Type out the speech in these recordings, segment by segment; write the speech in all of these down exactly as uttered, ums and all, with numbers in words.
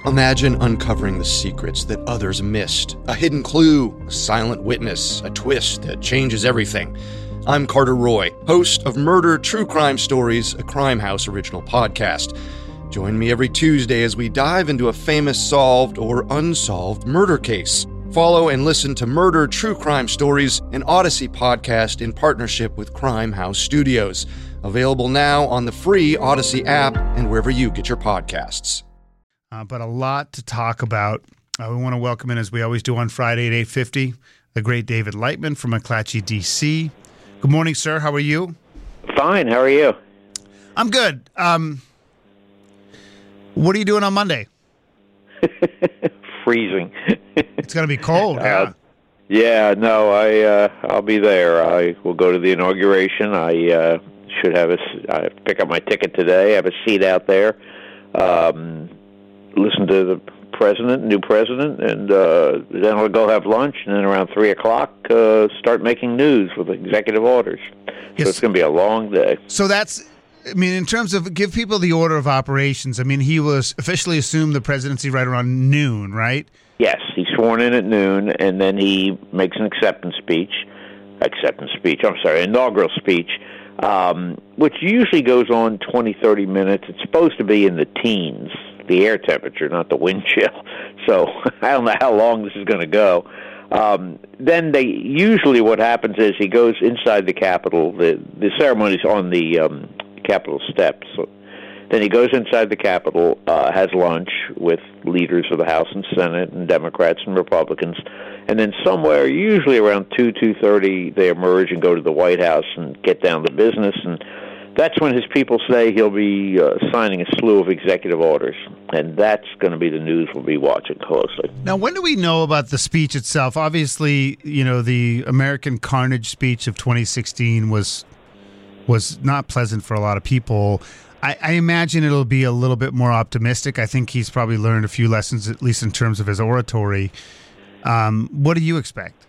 Imagine uncovering the secrets that others missed. A hidden clue, a silent witness, a twist that changes everything. I'm Carter Roy, host of Murder True Crime Stories, a Crime House original podcast. Join me every Tuesday as we dive into a famous solved or unsolved murder case. Follow and listen to Murder True Crime Stories, an Odyssey podcast in partnership with Crime House Studios. Available now on the free Odyssey app and wherever you get your podcasts. Uh, but a lot to talk about. Uh, we want to welcome in, as we always do on Friday at eight fifty, the great David Lightman from McClatchy, D C. Good morning, sir. How are you? Fine. How are you? I'm good. Um, what are you doing on Monday? Freezing. It's going to be cold. uh, yeah. Yeah. No, I uh, I'll be there. I will go to the inauguration. I uh, should have a I pick up my ticket today. I have a seat out there. Um, listen to the president, new president, and uh, then I'll go have lunch, and then around three o'clock, uh, start making news with executive orders. Yes. So it's going to be a long day. So that's, I mean, in terms of give people the order of operations, I mean, he was officially assumed the presidency right around noon, right? Yes, he's sworn in at noon, and then he makes an acceptance speech. Acceptance speech, I'm sorry, inaugural speech, um, which usually goes on twenty, thirty minutes. It's supposed to be in the teens, the air temperature, not the wind chill. So I don't know how long this is going to go. Um, then they usually what happens is he goes inside the Capitol. The the ceremony's on the um, Capitol steps. So then he goes inside the Capitol, uh, has lunch with leaders of the House and Senate and Democrats and Republicans, and then somewhere, usually around two, two thirty, they emerge and go to the White House and get down to business. And that's when his people say he'll be uh, signing a slew of executive orders, and that's going to be the news we'll be watching closely. Now, when do we know about the speech itself? Obviously, you know, the American Carnage speech of twenty sixteen was was not pleasant for a lot of people. I, I imagine it'll be a little bit more optimistic. I think he's probably learned a few lessons, at least in terms of his oratory. Um, what do you expect?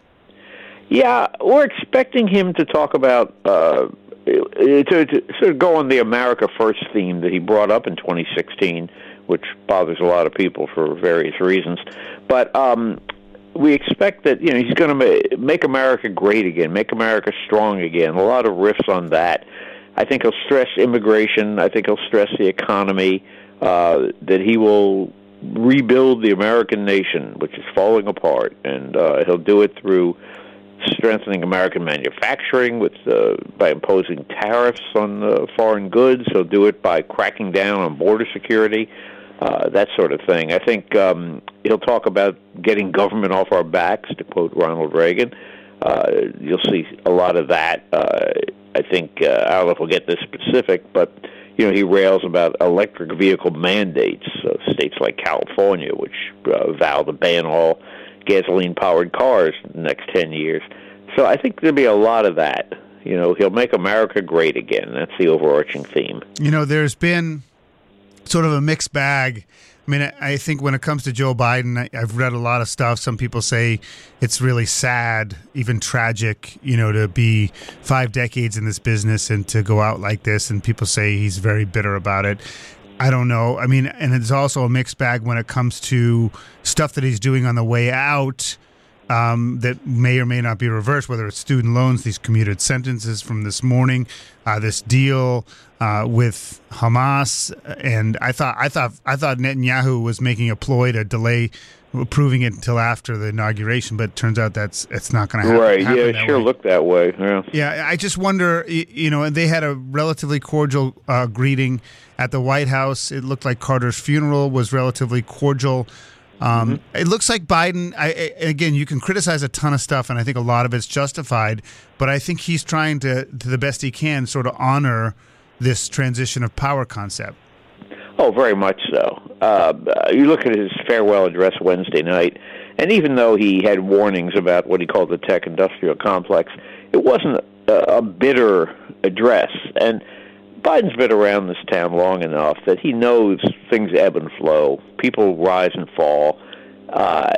Yeah, we're expecting him to talk about, uh, to, to sort of go on the America First theme that he brought up in twenty sixteen, which bothers a lot of people for various reasons. But um, we expect that, you know, he's going to make America great again, make America strong again. A lot of riffs on that. I think he'll stress immigration. I think he'll stress the economy, uh, that he will rebuild the American nation, which is falling apart, and uh, he'll do it through strengthening American manufacturing with uh, by imposing tariffs on uh, foreign goods. He'll do it by cracking down on border security, uh, that sort of thing. I think um, he'll talk about getting government off our backs, to quote Ronald Reagan. Uh, you'll see a lot of that. Uh, I think, uh, I don't know if we'll get this specific, but, you know, he rails about electric vehicle mandates. Uh, states like California, which uh, vow to ban all gasoline-powered cars in the next ten years. So I think there'll be a lot of that. You know, he'll make America great again. That's the overarching theme. You know, there's been sort of a mixed bag. I mean, I think when it comes to Joe Biden, I, I've read a lot of stuff. Some people say it's really sad, even tragic, you know, to be five decades in this business and to go out like this. And people say he's very bitter about it. I don't know. I mean, and it's also a mixed bag when it comes to stuff that he's doing on the way out um, that may or may not be reversed, whether it's student loans, these commuted sentences from this morning, uh, this deal uh, with Hamas. And I thought, I thought, I thought Netanyahu was making a ploy to delay approving it until after the inauguration, but it turns out that's it's not going to happen. Right? happen Yeah, it sure way. looked that way. Yeah. Yeah, I just wonder. You know, and they had a relatively cordial uh, greeting at the White House. It looked like Carter's funeral was relatively cordial. Um, mm-hmm. It looks like Biden, I, I, again, you can criticize a ton of stuff, and I think a lot of it's justified, but I think he's trying to, to the best he can, sort of honor this transition of power concept. Oh, very much so. Uh, you look at his farewell address Wednesday night, and even though he had warnings about what he called the tech-industrial complex, it wasn't a, a bitter address. And Biden's been around this town long enough that he knows things ebb and flow. People rise and fall. Uh,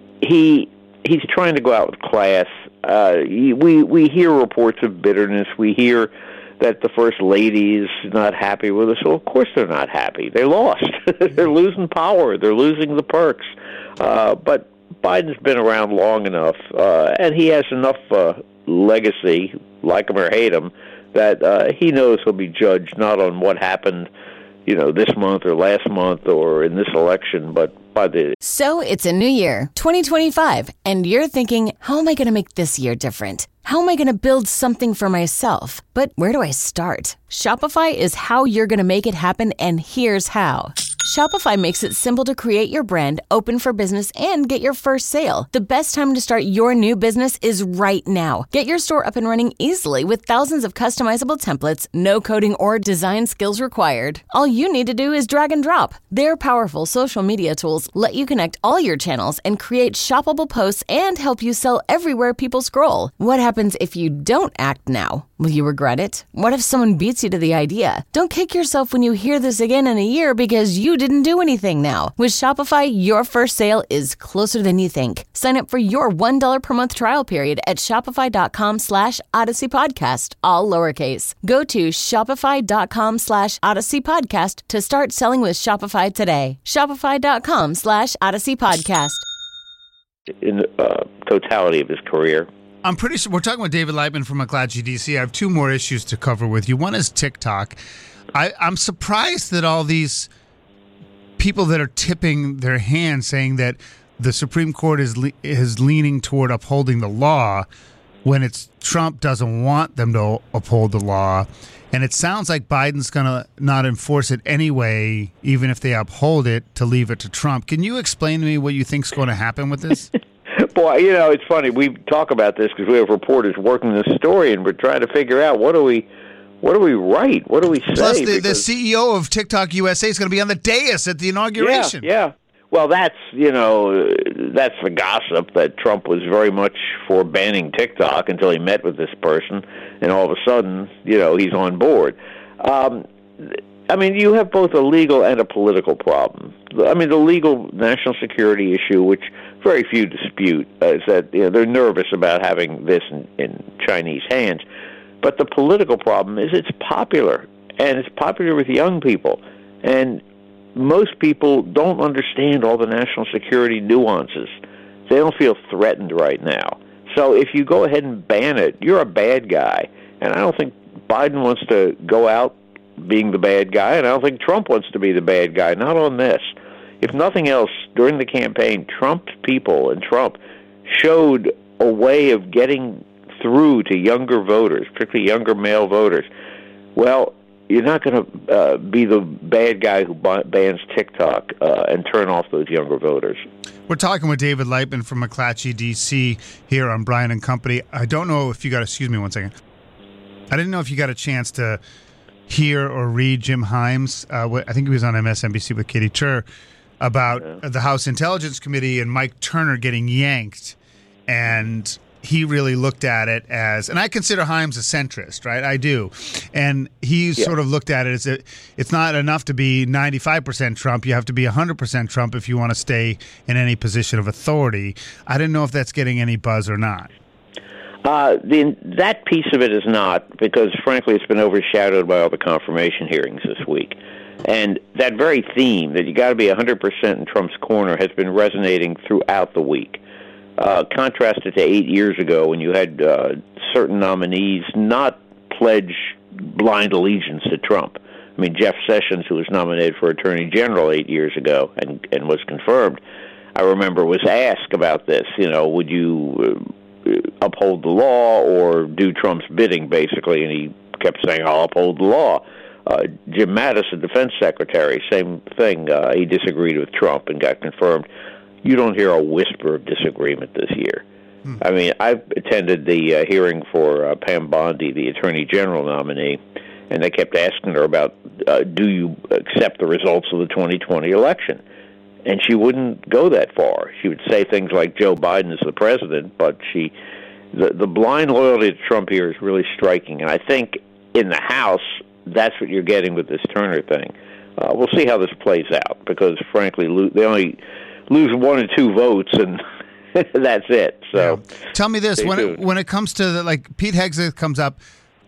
he he's trying to go out with class. Uh, he, we we hear reports of bitterness. We hear that the First Lady is not happy with us. Well, of course they're not happy. They lost. They're losing power. They're losing the perks. Uh, but Biden's been around long enough, uh, and he has enough uh, legacy, like him or hate him, that uh, he knows he'll be judged not on what happened, you know, this month or last month or in this election, but by the... So it's a new year, twenty twenty-five, and you're thinking, how am I going to make this year different? How am I going to build something for myself? But where do I start? Shopify is how you're going to make it happen, and here's how. Shopify makes it simple to create your brand, open for business, and get your first sale. The best time to start your new business is right now. Get your store up and running easily with thousands of customizable templates, no coding or design skills required. All you need to do is drag and drop. Their powerful social media tools let you connect all your channels and create shoppable posts and help you sell everywhere people scroll. What happens if you don't act now? Will you regret it? What if someone beats you to the idea? Don't kick yourself when you hear this again in a year because you didn't do anything now. With Shopify, your first sale is closer than you think. Sign up for your one dollar per month trial period at shopify.com slash Odyssey Podcast, all lowercase. Go to shopify.com slash Odyssey Podcast to start selling with Shopify today. Shopify.com slash Odyssey Podcast. In the uh, totality of his career. I'm pretty sure we're talking with David Lightman from McClatchy, D C. I have two more issues to cover with you. One is TikTok. I, I'm surprised that all these people that are tipping their hand saying that the Supreme Court is le- is leaning toward upholding the law when it's Trump doesn't want them to uphold the law. And it sounds like Biden's going to not enforce it anyway, even if they uphold it, to leave it to Trump. Can you explain to me what you think's going to happen with this? Boy, you know, it's funny. We talk about this because we have reporters working this story, and we're trying to figure out what do we, what do we write, what do we say. Plus, the, the C E O of TikTok U S A is going to be on the dais at the inauguration. Yeah, yeah. Well, that's you know, that's the gossip that Trump was very much for banning TikTok until he met with this person, and all of a sudden, you know, he's on board. Um, I mean, you have both a legal and a political problem. I mean, the legal national security issue, which very few dispute, uh, is that you know, they're nervous about having this in, in Chinese hands. But the political problem is it's popular, and it's popular with young people. And most people don't understand all the national security nuances. They don't feel threatened right now. So if you go ahead and ban it, you're a bad guy. And I don't think Biden wants to go out being the bad guy, and I don't think Trump wants to be the bad guy, not on this. If nothing else, during the campaign, Trump's people and Trump showed a way of getting through to younger voters, particularly younger male voters. Well, you're not going to uh, be the bad guy who bans TikTok uh, and turn off those younger voters. We're talking with David Lightman from McClatchy, D C, here on Brian and Company. I don't know if you got, excuse me one second. I didn't know if you got a chance to hear or read Jim Himes. Uh, I think he was on M S N B C with Katie Tur about yeah. the House Intelligence Committee and Mike Turner getting yanked. And he really looked at it as, and I consider Himes a centrist, right? I do. And he yeah. sort of looked at it as a, it's not enough to be ninety-five percent Trump. You have to be one hundred percent Trump if you want to stay in any position of authority. I didn't know if that's getting any buzz or not. Uh, the, that piece of it is not, because frankly it's been overshadowed by all the confirmation hearings this week. And that very theme, that you got to be one hundred percent in Trump's corner, has been resonating throughout the week. Uh, contrasted to eight years ago when you had uh, certain nominees not pledge blind allegiance to Trump. I mean, Jeff Sessions, who was nominated for Attorney General eight years ago and, and was confirmed, I remember was asked about this, you know, would you uh, uphold the law or do Trump's bidding, basically, and he kept saying, I'll uphold the law. Uh, Jim Mattis, the defense secretary, same thing. Uh, he disagreed with Trump and got confirmed. You don't hear a whisper of disagreement this year. Hmm. I mean, I've attended the uh, hearing for uh, Pam Bondi, the Attorney General nominee, and they kept asking her about, uh, do you accept the results of the twenty twenty election? And she wouldn't go that far. She would say things like Joe Biden is the president, but she, the, the blind loyalty to Trump here is really striking. And I think in the House, that's what you're getting with this Turner thing. Uh, we'll see how this plays out, because frankly, lo- they only lose one or two votes, and that's it. So, yeah. Tell me this: when it, when it comes to the, like Pete Hegseth comes up,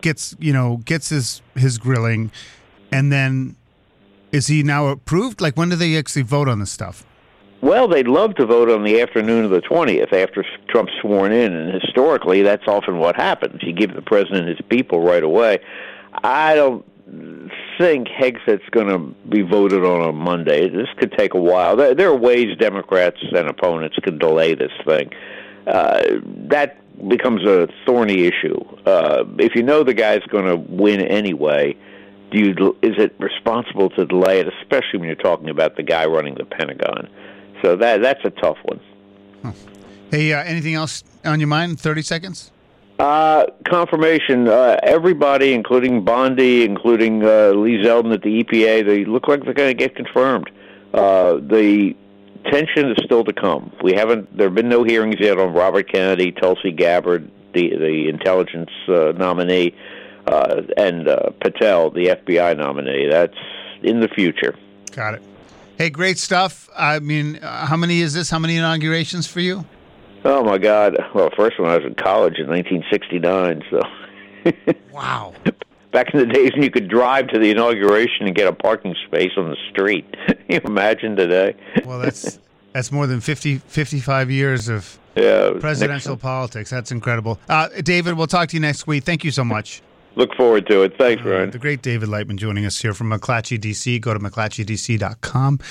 gets you know gets his his grilling, and then is he now approved? Like, when do they actually vote on this stuff? Well, they'd love to vote on the afternoon of the twentieth after Trump's sworn in, and historically that's often what happens. You give the president his people right away. I don't think Hegseth's going to be voted on on Monday. This could take a while. There, there are ways Democrats and opponents could delay this thing. Uh, that becomes a thorny issue. Uh, if you know the guy's going to win anyway, do you, is it responsible to delay it, especially when you're talking about the guy running the Pentagon? So that that's a tough one. Huh. Hey, uh, anything else on your mind? thirty seconds? Uh, confirmation. Uh, everybody, including Bondi, including uh, Lee Zeldin at the E P A, they look like they're going to get confirmed. Uh, the tension is still to come. We haven't. There have been no hearings yet on Robert Kennedy, Tulsi Gabbard, the the intelligence uh, nominee, uh, and uh, Patel, the F B I nominee. That's in the future. Got it. Hey, great stuff. I mean, uh, how many is this? How many inaugurations for you? Oh, my God. Well, first one I was in college in nineteen sixty-nine, so. Wow. Back in the days when you could drive to the inauguration and get a parking space on the street. Can you imagine today? Well, that's that's more than fifty, fifty-five years of yeah, presidential Nixon. politics. That's incredible. Uh, David, we'll talk to you next week. Thank you so much. Look forward to it. Thanks, Ryan. Uh, the great David Lightman joining us here from McClatchy, D C. Go to McClatchy D C dot com.